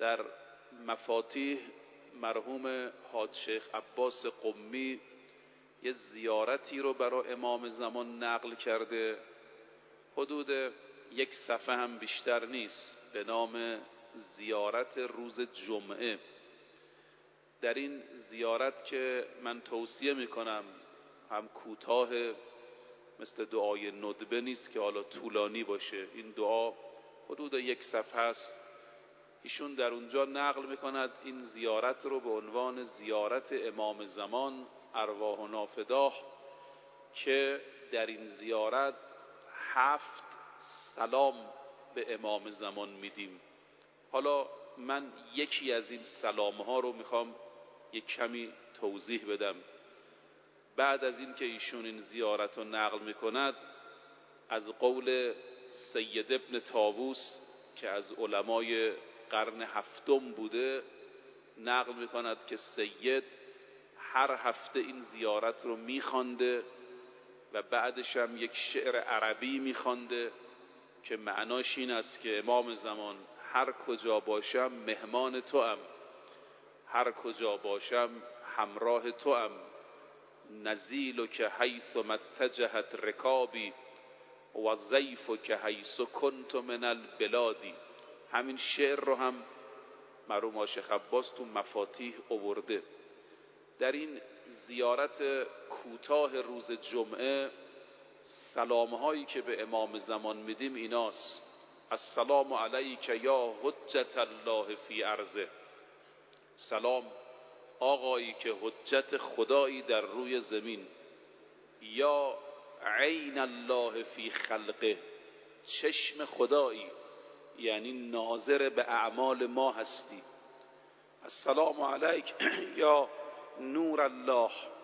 در مفاتیح مرحوم حاج شیخ عباس قمی یه زیارتی رو برای امام زمان نقل کرده، حدود 1 صفحه هم بیشتر نیست، به نام زیارت روز جمعه. در این زیارت که من توصیه میکنم، هم کوتاه مثل دعای ندبه نیست که حالا طولانی باشه، این دعا حدود 1 صفحه است. ایشون در اونجا نقل میکند این زیارت رو به عنوان زیارت امام زمان ارواحنا فداه، که در این زیارت 7 سلام به امام زمان میدیم. حالا من یکی از این سلام ها رو میخوام یک کمی توضیح بدم. بعد از این که ایشون این زیارت رو نقل میکند، از قول سید ابن طاووس که از علمای قرن 7 بوده نقل میکند که سید هر هفته این زیارت رو میخوانده و بعدش هم یک شعر عربی میخوانده که معناش این است که امام زمان هر کجا باشم مهمان توام، هر کجا باشم همراه توام، نزیل که حیث متجهت رکابی و ضیف که حیث کنت من البلادی. همین شعر رو هم مرحوم شیخ عباس تو مفاتیح آورده. در این زیارت کوتاه روز جمعه سلامهایی که به امام زمان میدیم ایناست: السلام علیک یا حجت الله فی ارضه. سلام آقایی که حجت خدایی در روی زمین، یا عین الله فی خلقه، چشم خدایی یعنی ناظر به اعمال ما هستی. السلام علیک یا نور الله